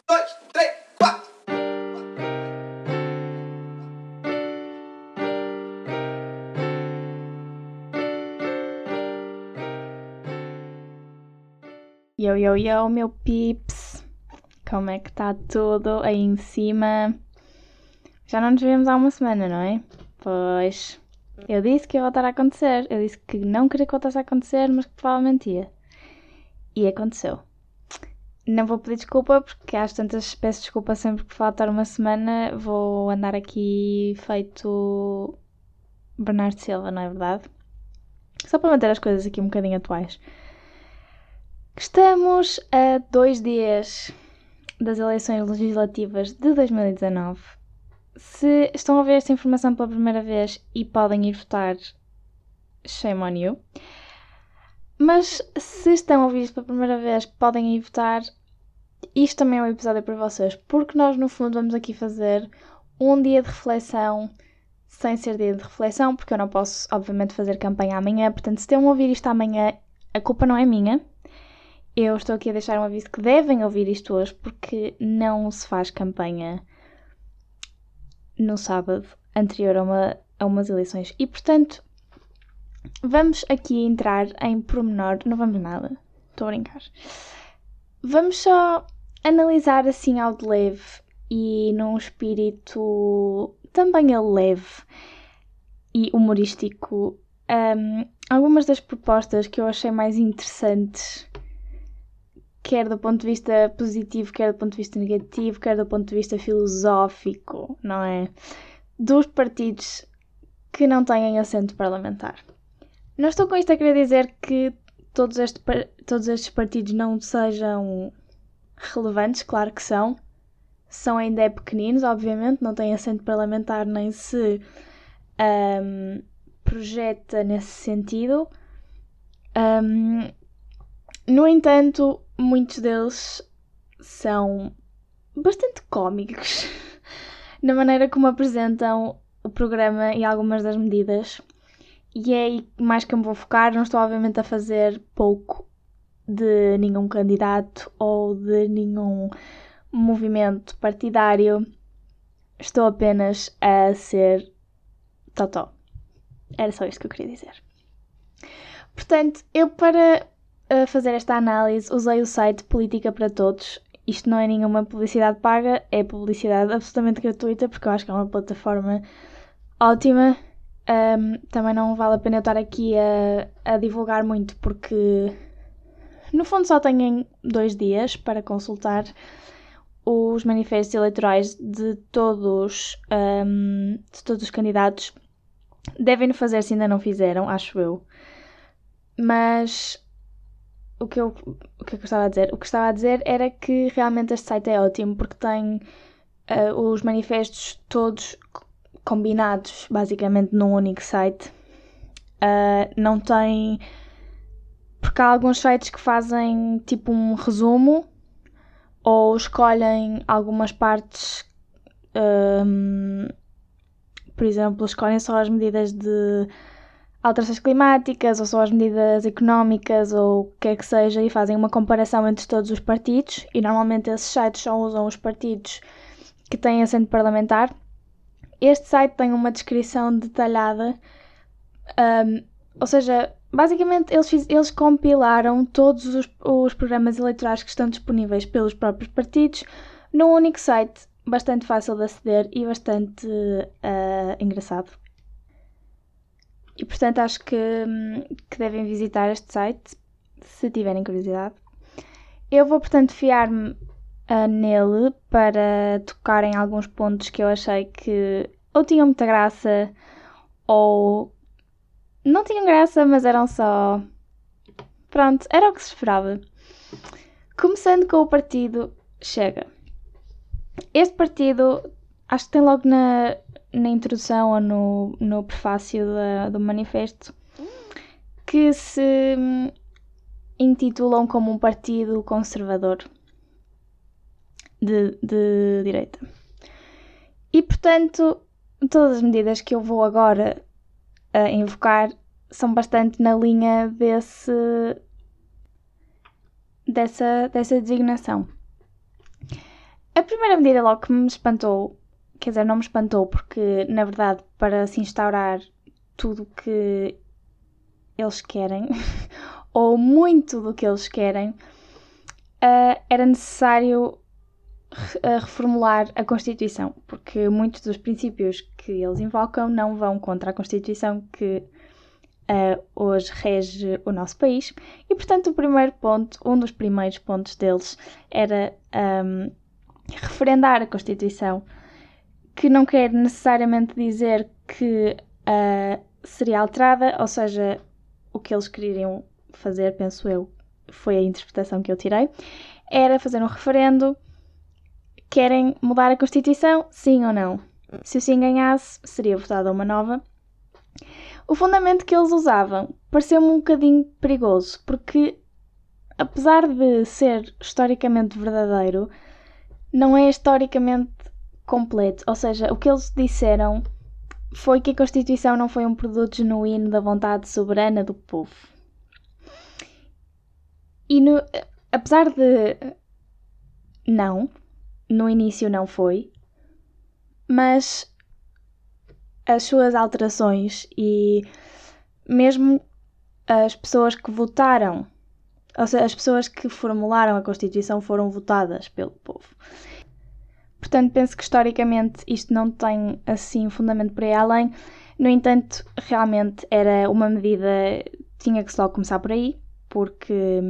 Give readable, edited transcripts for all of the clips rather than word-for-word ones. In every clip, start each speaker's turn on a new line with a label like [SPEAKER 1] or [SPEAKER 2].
[SPEAKER 1] dois, três, quatro.
[SPEAKER 2] Yo, meu pips, como é que está tudo aí em cima? Já não nos vemos há uma semana, não é? Pois, eu disse que ia voltar a acontecer, eu disse que não queria que voltasse a acontecer, mas que provavelmente ia. E aconteceu. Não vou pedir desculpa, porque às tantas peço desculpa sempre que faltar uma semana, vou andar aqui feito Bernardo Silva, não é verdade? Só para manter as coisas aqui um bocadinho atuais. Estamos a 2 dias das eleições legislativas de 2019. Se estão a ver esta informação pela primeira vez e podem ir votar, shame on you. Mas se estão a ouvir isto pela primeira vez, podem ir votar. Isto também é um episódio para vocês, porque nós no fundo vamos aqui fazer um dia de reflexão, sem ser dia de reflexão, porque eu não posso obviamente fazer campanha amanhã, portanto se estão a ouvir isto amanhã, a culpa não é minha. Eu estou aqui a deixar um aviso que devem ouvir isto hoje, porque não se faz campanha no sábado anterior a umas eleições. E, portanto, vamos aqui entrar em pormenor. Não vamos nada. Estou a brincar. Vamos só analisar assim ao de leve e num espírito também leve e humorístico algumas das propostas que eu achei mais interessantes, quer do ponto de vista positivo, quer do ponto de vista negativo, quer do ponto de vista filosófico, não é? Dos partidos que não têm assento parlamentar. Não estou com isto a querer dizer que todos estes partidos não sejam relevantes, claro que são. São ainda pequeninos, obviamente, não têm assento parlamentar nem se projeta nesse sentido. No entanto, muitos deles são bastante cómicos na maneira como apresentam o programa e algumas das medidas. E é aí mais que eu me vou focar. Não estou obviamente a fazer pouco de nenhum candidato ou de nenhum movimento partidário. Estou apenas a ser totó. Era só isto que eu queria dizer. Portanto, eu para fazer esta análise usei o site Política para Todos. Isto não é nenhuma publicidade paga, é publicidade absolutamente gratuita, porque eu acho que é uma plataforma ótima. Também não vale a pena eu estar aqui a divulgar muito, porque no fundo só têm 2 dias para consultar os manifestos eleitorais de todos os candidatos. Devem fazer se ainda não fizeram, acho eu. Mas o que eu gostava de dizer? O que estava a dizer era que realmente este site é ótimo, porque tem os manifestos todos combinados basicamente num único site. Não tem... Porque há alguns sites que fazem tipo um resumo ou escolhem algumas partes, por exemplo, escolhem só as medidas de alterações climáticas ou só as medidas económicas ou o que quer que seja, e fazem uma comparação entre todos os partidos, e normalmente esses sites só usam os partidos que têm assento parlamentar. Este site tem uma descrição detalhada, ou seja, basicamente eles compilaram todos os programas eleitorais que estão disponíveis pelos próprios partidos num único site, bastante fácil de aceder e bastante engraçado. E portanto acho que devem visitar este site se tiverem curiosidade. Eu vou portanto fiar-me nele para tocar em alguns pontos que eu achei que ou tinham muita graça ou não tinham graça, mas eram só... Pronto, era o que se esperava. Começando com o partido Chega. Este partido, acho que tem logo na introdução ou no prefácio do manifesto, que se intitulam como um partido conservador de direita. E, portanto, todas as medidas que eu vou agora invocar são bastante na linha dessa designação. A primeira medida logo que me espantou, quer dizer, não me espantou porque, na verdade, para se instaurar tudo o que eles querem, ou muito do que eles querem, era necessário reformular a Constituição, porque muitos dos princípios que eles invocam não vão contra a Constituição que hoje rege o nosso país. E, portanto, o primeiro ponto, um dos primeiros pontos deles era referendar a Constituição, que não quer necessariamente dizer que seria alterada, ou seja, o que eles queriam fazer, penso eu, foi a interpretação que eu tirei, era fazer um referendo. Querem mudar a Constituição? Sim ou não? Se o sim ganhasse, seria votada uma nova. O fundamento que eles usavam pareceu-me um bocadinho perigoso, porque, apesar de ser historicamente verdadeiro, não é historicamente completo. Ou seja, o que eles disseram foi que a Constituição não foi um produto genuíno da vontade soberana do povo. E apesar de no início não foi, mas as suas alterações e mesmo as pessoas que votaram, ou seja, as pessoas que formularam a Constituição foram votadas pelo povo. Portanto, penso que historicamente isto não tem assim fundamento por aí além. No entanto, realmente era uma medida, tinha que logo começar por aí, porque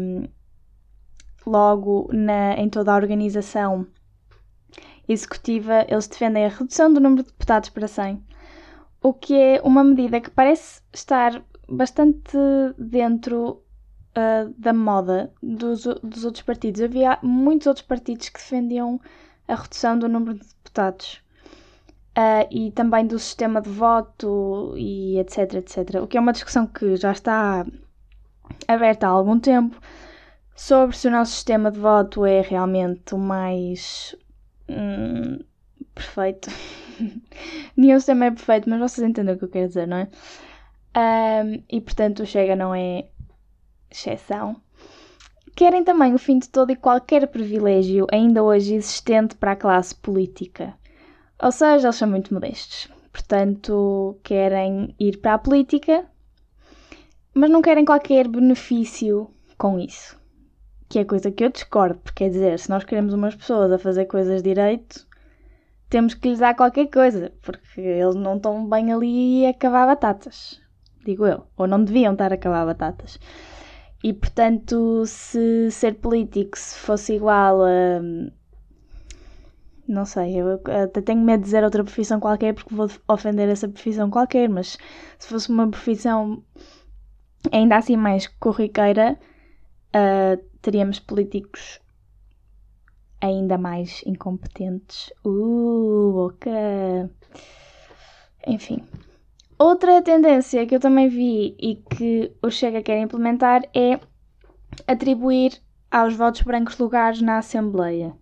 [SPEAKER 2] logo em toda a organização executiva eles defendem a redução do número de deputados para 100, o que é uma medida que parece estar bastante dentro da moda dos outros partidos. Havia muitos outros partidos que defendiam a redução do número de deputados e também do sistema de voto e etc, etc. O que é uma discussão que já está aberta há algum tempo sobre se o nosso sistema de voto é realmente o mais perfeito. Nenhum sistema é perfeito, mas vocês entendem o que eu quero dizer, não é? E portanto o Chega não é exceção. Querem também o fim de todo e qualquer privilégio ainda hoje existente para a classe política. Ou seja, eles são muito modestos. Portanto, querem ir para a política, mas não querem qualquer benefício com isso. Que é coisa que eu discordo, porque quer dizer, se nós queremos umas pessoas a fazer coisas direito, temos que lhes dar qualquer coisa, porque eles não estão bem ali a cavar batatas, digo eu, ou não deviam estar a cavar batatas. E portanto, se ser político se fosse igual a... não sei, eu até tenho medo de dizer outra profissão qualquer porque vou ofender essa profissão qualquer, mas se fosse uma profissão ainda assim mais corriqueira, teríamos políticos ainda mais incompetentes. Boca! Enfim. Outra tendência que eu também vi e que o Chega quer implementar é atribuir aos votos brancos lugares na Assembleia.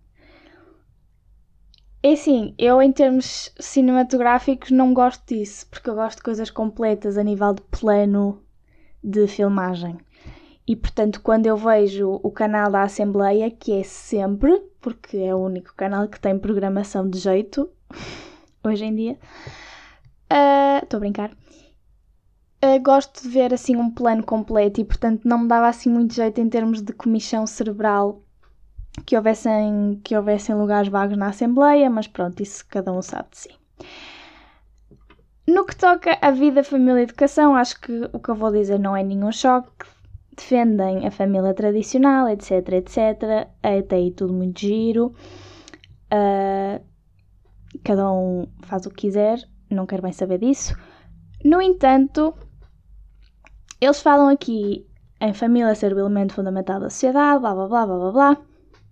[SPEAKER 2] É assim, eu em termos cinematográficos não gosto disso, porque eu gosto de coisas completas a nível de plano de filmagem. E portanto, quando eu vejo o canal da Assembleia, que é sempre, porque é o único canal que tem programação de jeito, hoje em dia, estou a brincar, gosto de ver assim um plano completo e portanto não me dava assim muito jeito em termos de comichão cerebral que houvessem lugares vagos na Assembleia, mas pronto, isso cada um sabe de si. No que toca à vida, família e educação, acho que o que eu vou dizer não é nenhum choque. Defendem a família tradicional, etc, etc. Até aí tudo muito giro. Cada um faz o que quiser, não quero bem saber disso. No entanto, eles falam aqui em família ser o elemento fundamental da sociedade, blá blá blá blá blá blá.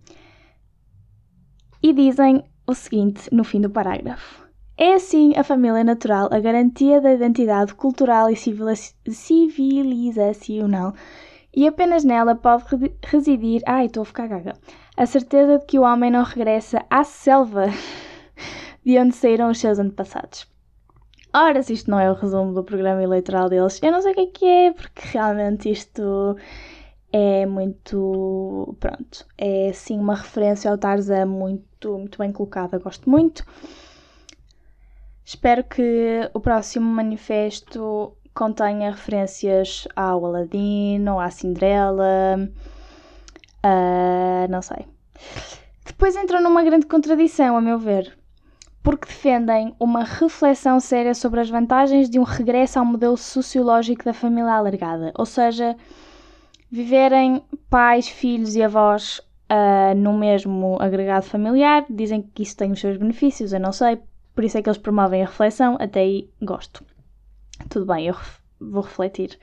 [SPEAKER 2] E dizem o seguinte no fim do parágrafo. É assim a família natural a garantia da identidade cultural e civilizacional e apenas nela pode residir, estou a ficar gaga, a certeza de que o homem não regressa à selva de onde saíram os seus antepassados. Ora, se isto não é o resumo do programa eleitoral deles, eu não sei o que é, porque realmente isto é muito, pronto, é assim uma referência ao Tarzan muito, muito bem colocada, gosto muito. Espero que o próximo manifesto contenha referências ao Aladino ou à Cinderela, não sei. Depois entram numa grande contradição, a meu ver, porque defendem uma reflexão séria sobre as vantagens de um regresso ao modelo sociológico da família alargada, ou seja, viverem pais, filhos e avós no mesmo agregado familiar. Dizem que isso tem os seus benefícios, eu não sei, por isso é que eles promovem a reflexão, até aí gosto. Tudo bem, eu vou refletir.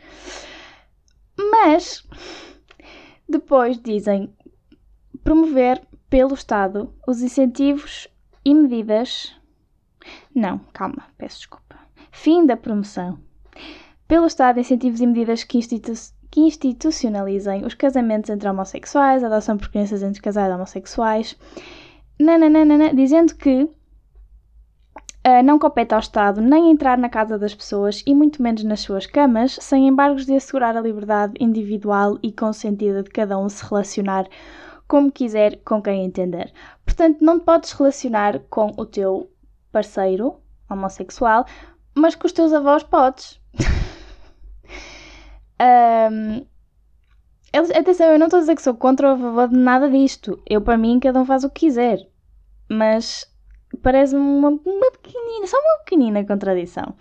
[SPEAKER 2] Mas depois dizem promover pelo Estado os incentivos e medidas... Não, calma, peço desculpa. Fim da promoção. Pelo Estado, incentivos e medidas que institucionalizem os casamentos entre homossexuais, a adoção por crianças entre casais homossexuais, dizendo que não compete ao Estado nem entrar na casa das pessoas e muito menos nas suas camas, sem embargos de assegurar a liberdade individual e consentida de cada um se relacionar como quiser, com quem entender. Portanto, não te podes relacionar com o teu parceiro homossexual, mas com os teus avós podes. Atenção, eu não estou a dizer que sou contra ou a favor de nada disto. Para mim, cada um faz o que quiser. Mas parece-me uma pequenina, só uma pequenina contradição.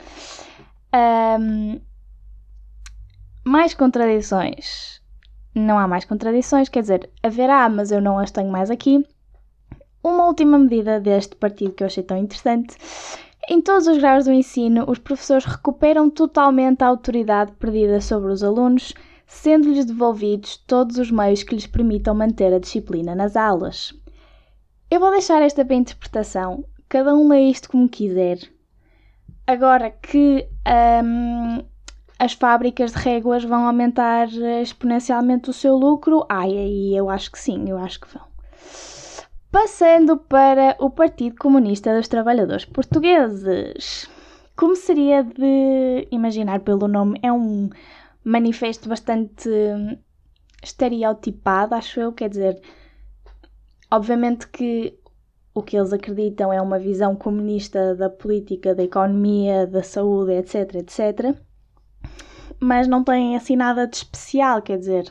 [SPEAKER 2] Mais contradições. Não há mais contradições, quer dizer, haverá, mas eu não as tenho mais aqui. Uma última medida deste partido que eu achei tão interessante. Em todos os graus do ensino, os professores recuperam totalmente a autoridade perdida sobre os alunos, sendo-lhes devolvidos todos os meios que lhes permitam manter a disciplina nas aulas. Eu vou deixar esta para interpretação, cada um lê isto como quiser. Agora que as fábricas de réguas vão aumentar exponencialmente o seu lucro, aí eu acho que sim, eu acho que vão. Passando para o Partido Comunista dos Trabalhadores Portugueses. Como seria de imaginar pelo nome, é um manifesto bastante estereotipado, acho eu, quer dizer, obviamente que o que eles acreditam é uma visão comunista da política, da economia, da saúde, etc, etc. Mas não tem assim nada de especial, quer dizer,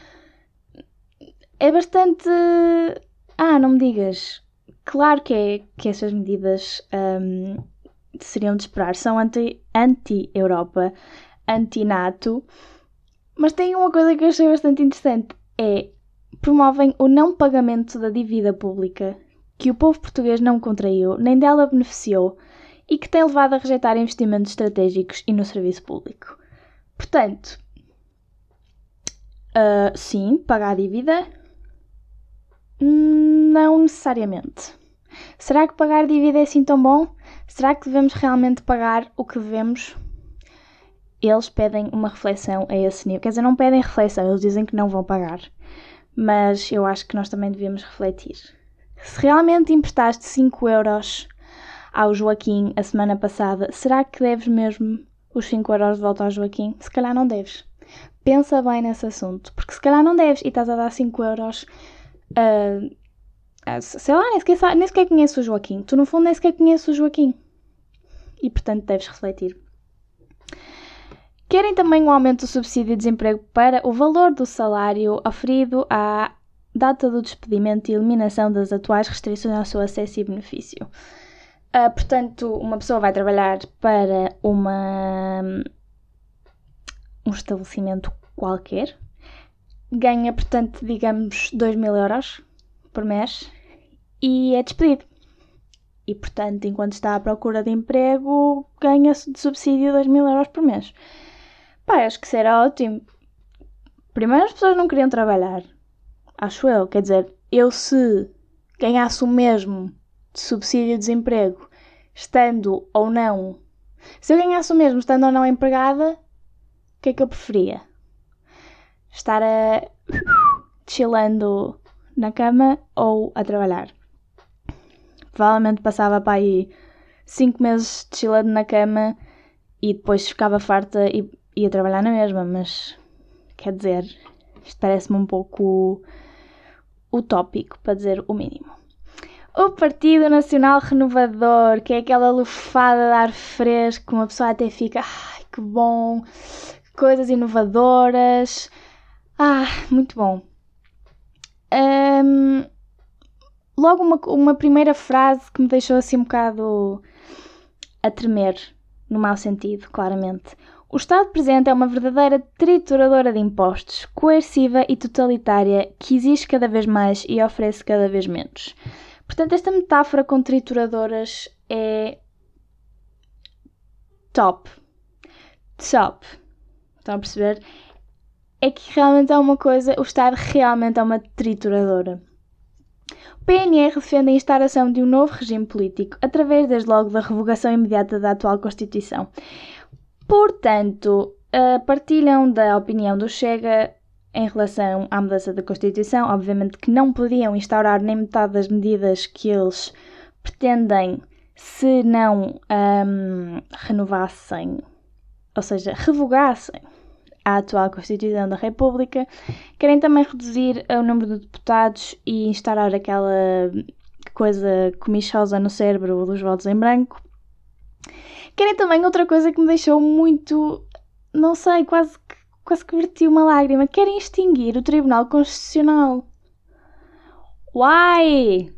[SPEAKER 2] é bastante... não me digas. Claro que essas medidas seriam de esperar. São anti-Europa, anti-NATO. Mas tem uma coisa que eu achei bastante interessante. Promovem o não pagamento da dívida pública que o povo português não contraiu, nem dela beneficiou, e que tem levado a rejeitar investimentos estratégicos e no serviço público. Portanto, sim, pagar a dívida... Não necessariamente. Será que pagar dívida é assim tão bom? Será que devemos realmente pagar o que devemos? Eles pedem uma reflexão a esse nível. Quer dizer, não pedem reflexão, eles dizem que não vão pagar. Mas eu acho que nós também devíamos refletir. Se realmente emprestaste 5 euros ao Joaquim a semana passada, será que deves mesmo os 5 euros de volta ao Joaquim? Se calhar não deves. Pensa bem nesse assunto, porque se calhar não deves e estás a dar 5 euros... sei lá, nem sequer conheço o Joaquim. Tu, no fundo, nem sequer conheces o Joaquim. E, portanto, deves refletir. Querem também um aumento do subsídio de desemprego para o valor do salário oferido à data do despedimento e eliminação das atuais restrições ao seu acesso e benefício. Portanto, uma pessoa vai trabalhar para um estabelecimento qualquer, ganha, portanto, digamos, 2.000 euros por mês e é despedido. E, portanto, enquanto está à procura de emprego, ganha de subsídio 2.000 euros por mês. Acho que isso era ótimo. Primeiro, as pessoas não queriam trabalhar. Acho eu. Quer dizer, eu se ganhasse o mesmo de subsídio de desemprego, estando ou não... Se eu ganhasse o mesmo estando ou não empregada, o que é que eu preferia? Estar chillando na cama ou a trabalhar? Provavelmente passava para aí 5 meses chillando na cama e depois ficava farta e ia trabalhar na mesma, mas quer dizer, Isto parece-me um pouco utópico, para dizer o mínimo. O Partido Nacional Renovador, que é aquela lufada de ar fresco, uma pessoa até fica, ai, que bom, coisas inovadoras, muito bom. Logo uma primeira frase que me deixou assim um bocado a tremer, no mau sentido, claramente. O Estado presente é uma verdadeira trituradora de impostos, coerciva e totalitária, que exige cada vez mais e oferece cada vez menos. Portanto, esta metáfora com trituradoras é top. Estão a perceber? É que realmente é uma coisa, o Estado realmente é uma trituradora. O PNR defende a instauração de um novo regime político, através desde logo da revogação imediata da atual Constituição. Portanto, partilham da opinião do Chega em relação à mudança da Constituição. Obviamente que não podiam instaurar nem metade das medidas que eles pretendem se não renovassem, ou seja, revogassem a atual Constituição da República. Querem também reduzir o número de deputados e instaurar aquela coisa comichosa no cérebro dos votos em branco. Querem também outra coisa que me deixou muito, não sei, quase que verti uma lágrima. Querem extinguir o Tribunal Constitucional. Why?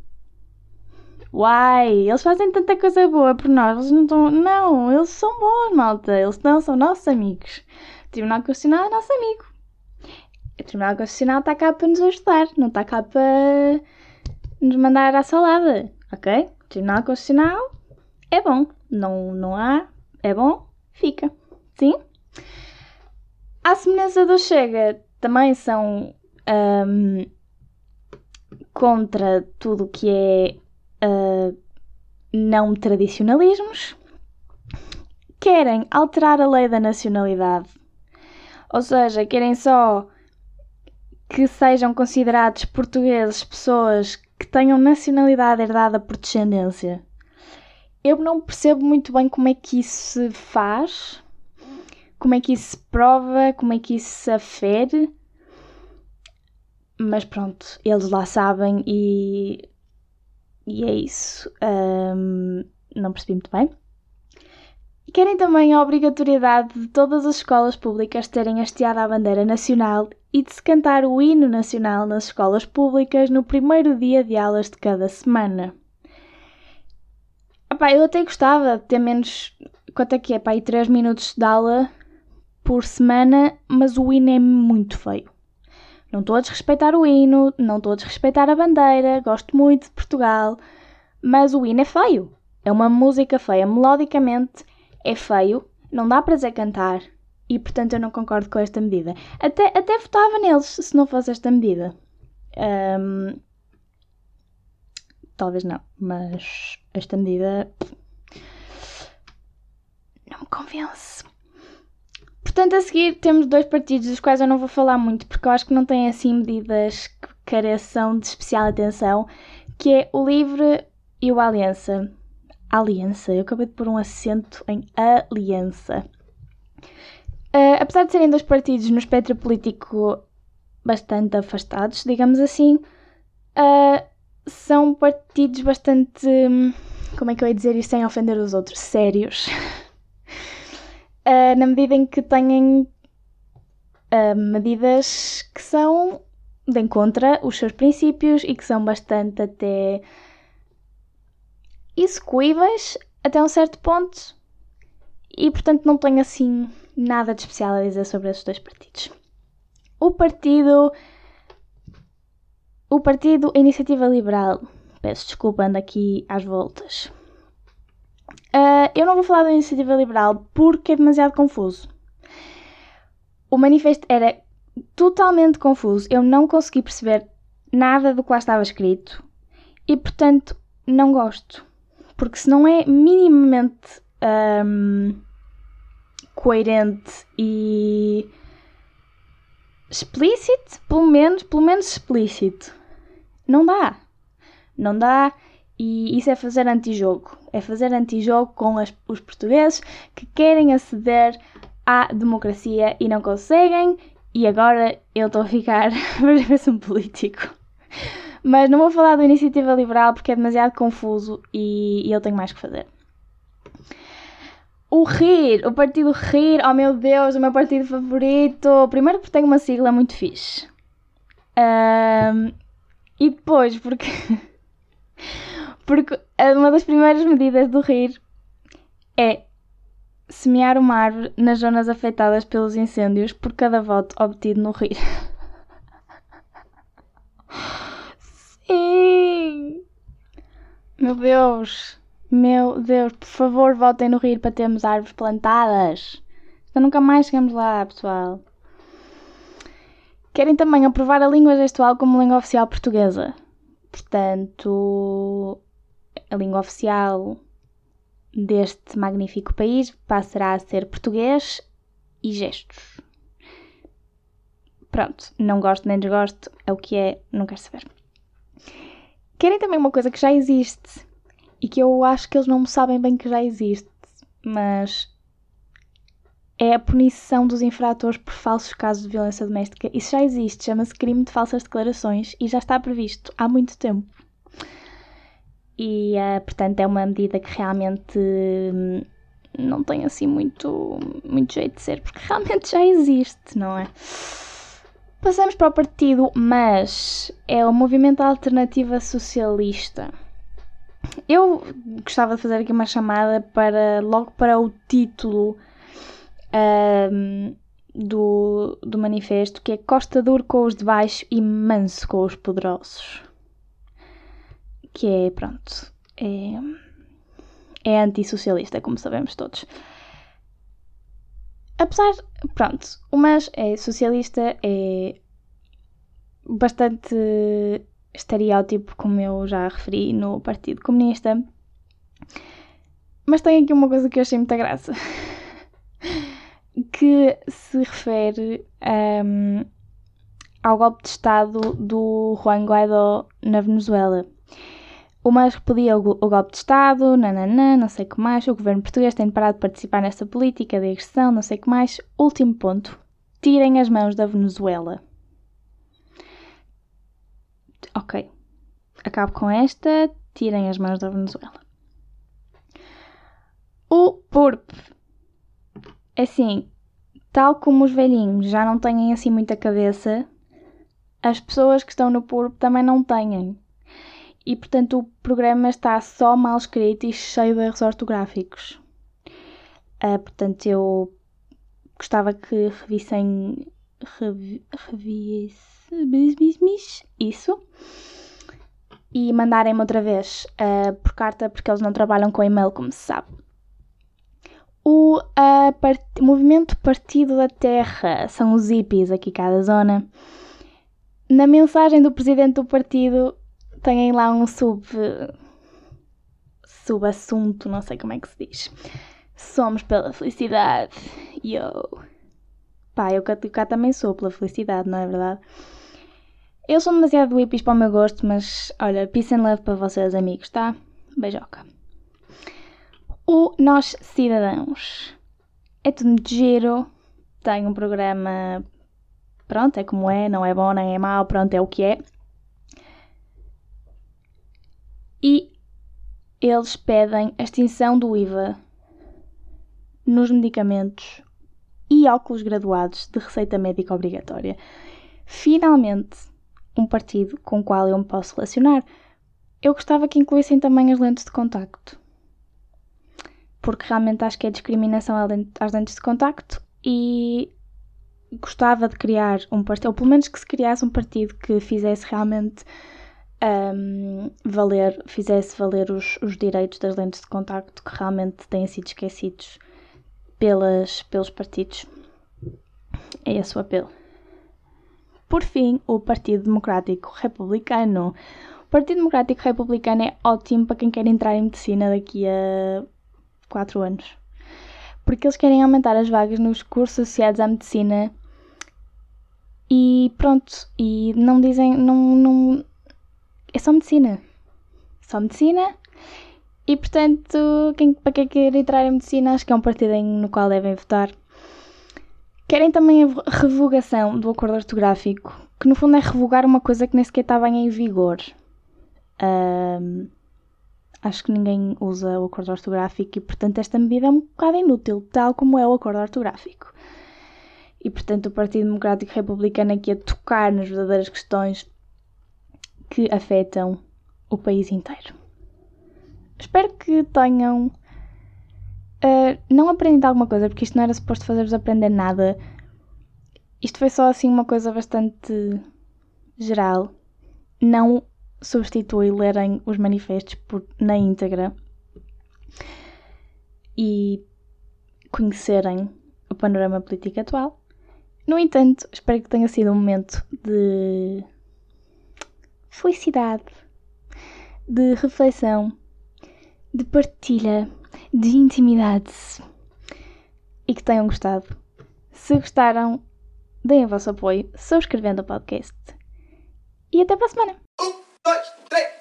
[SPEAKER 2] Eles fazem tanta coisa boa por nós. Eles não estão... Não, eles são bons, malta. Eles não são nossos amigos. O Tribunal Constitucional é nosso amigo. O Tribunal Constitucional está cá para nos ajudar. Não está cá para nos mandar à salada. Ok? O Tribunal Constitucional é bom. Não há... É bom? Fica. Sim? À semelhança do Chega, também são contra tudo o que é não tradicionalismos. Querem alterar a lei da nacionalidade. Ou seja, querem só que sejam considerados portugueses pessoas que tenham nacionalidade herdada por descendência. Eu não percebo muito bem como é que isso se faz, como é que isso se prova, como é que isso se afere. Mas pronto, eles lá sabem e é isso. Não percebi muito bem. Querem também a obrigatoriedade de todas as escolas públicas terem hasteado a bandeira nacional e de se cantar o hino nacional nas escolas públicas no primeiro dia de aulas de cada semana. Eu até gostava de ter menos... Quanto é que é? Aí 3 minutos de aula por semana, mas o hino é muito feio. Não estou a desrespeitar o hino, não estou a desrespeitar a bandeira, gosto muito de Portugal, mas o hino é feio. É uma música feia, melodicamente é feio, não dá prazer cantar e, portanto, eu não concordo com esta medida. Até votava neles se não fosse esta medida. Talvez não, mas esta medida não me convence. Portanto, a seguir temos 2 partidos dos quais eu não vou falar muito porque eu acho que não têm assim medidas que careçam de especial atenção, que é o LIVRE e o Aliança. Aliança, eu acabei de pôr um acento em aliança. Apesar de serem 2 partidos no espectro político bastante afastados, digamos assim, são partidos bastante, como é que eu ia dizer isto sem ofender os outros, sérios. Na medida em que têm medidas que são de encontro os seus princípios e que são bastante até execuíveis até um certo ponto e, portanto, não tenho assim nada de especial a dizer sobre esses 2 partidos. O partido Iniciativa Liberal, peço desculpa, ando aqui às voltas. Eu não vou falar da Iniciativa Liberal porque é demasiado confuso. O manifesto era totalmente confuso, eu não consegui perceber nada do que lá estava escrito e, portanto, não gosto. Porque se não é minimamente coerente e explícito, pelo menos explícito, não dá e isso é fazer antijogo. É fazer antijogo com os portugueses que querem aceder à democracia e não conseguem E agora eu estou a ficar parece um político. Mas não vou falar da Iniciativa Liberal porque é demasiado confuso e eu tenho mais que fazer. O RIR, o partido RIR, oh meu Deus, o meu partido favorito. Primeiro porque tem uma sigla muito fixe. E depois porque uma das primeiras medidas do RIR é semear uma árvore nas zonas afetadas pelos incêndios por cada voto obtido no RIR. Sim! Meu Deus, por favor, votem no RIR para termos árvores plantadas. Então nunca mais chegamos lá, pessoal. Querem também aprovar a língua gestual como língua oficial portuguesa. Portanto, a língua oficial deste magnífico país passará a ser português e gestos. Pronto, não gosto nem desgosto, é o que é, não quero saber. Querem também uma coisa que já existe e que eu acho que eles não sabem bem que já existe, mas é a punição dos infratores por falsos casos de violência doméstica. Isso já existe, chama-se crime de falsas declarações e já está previsto há muito tempo. E, portanto, é uma medida que realmente não tem assim muito jeito de ser, porque realmente já existe, não é? Passamos para o partido, mas é o Movimento Alternativa Socialista. Eu gostava de fazer aqui uma chamada logo para o título do manifesto, que é Costa duro com os de baixo e manso com os poderosos. Que é, pronto, é antissocialista, como sabemos todos. Apesar, pronto, mas é socialista, é bastante estereótipo, como eu já referi no Partido Comunista. Mas tem aqui uma coisa que eu achei muita graça, que se refere ao golpe de Estado do Juan Guaidó na Venezuela. O MAS repudia o golpe de Estado, não sei o que mais. O governo português tem parado de participar nesta política de agressão, não sei o que mais. Último ponto. Tirem as mãos da Venezuela. Ok. Acabo com esta. Tirem as mãos da Venezuela. O PURP. Assim, tal como os velhinhos já não têm assim muita cabeça, as pessoas que estão no PURP também não têm. E, portanto, o programa está só mal escrito e cheio de erros ortográficos. Portanto, eu gostava que revissem isso e mandarem-me outra vez por carta, porque eles não trabalham com e-mail, como se sabe. O Movimento Partido da Terra são os hippies aqui cá da zona. Na mensagem do presidente do partido têm lá um subassunto, não sei como é que se diz. Somos pela felicidade. Yo. Pá, eu cá também sou pela felicidade, não é verdade? Eles são demasiado hippies para o meu gosto, mas olha, peace and love para vocês, amigos, tá? Beijoca. O Nós Cidadãos. É tudo muito giro. Tem um programa. Pronto, é como é, não é bom nem é mau, pronto, é o que é. E eles pedem a extinção do IVA nos medicamentos e óculos graduados de receita médica obrigatória. Finalmente, um partido com o qual eu me posso relacionar. Eu gostava que incluíssem também as lentes de contacto, porque realmente acho que é discriminação às lentes de contacto e gostava de criar um partido, ou pelo menos que se criasse um partido que fizesse realmente fizesse valer os direitos das lentes de contacto que realmente têm sido esquecidos pelos partidos. É esse o apelo. Por fim, o Partido Democrático Republicano. O Partido Democrático Republicano é ótimo para quem quer entrar em medicina daqui a 4 anos. Porque eles querem aumentar as vagas nos cursos associados à medicina e pronto, e não dizem, não é só medicina. Só medicina. E, portanto, para quem quer entrar em medicina, acho que é um partido no qual devem votar. Querem também a revogação do acordo ortográfico, que no fundo é revogar uma coisa que nem sequer está bem em vigor. Acho que ninguém usa o acordo ortográfico e, portanto, esta medida é um bocado inútil, tal como é o acordo ortográfico. E, portanto, o Partido Democrático Republicano aqui a tocar nas verdadeiras questões que afetam o país inteiro. Espero que tenham não aprendido alguma coisa, porque isto não era suposto fazer-vos aprender nada. Isto foi só assim uma coisa bastante geral. Não substitui lerem os manifestos na íntegra e conhecerem o panorama político atual. No entanto, espero que tenha sido um momento de felicidade, de reflexão, de partilha, de intimidade e que tenham gostado. Se gostaram, deem o vosso apoio subscrevendo o podcast. E até para a semana! 1, 2, 3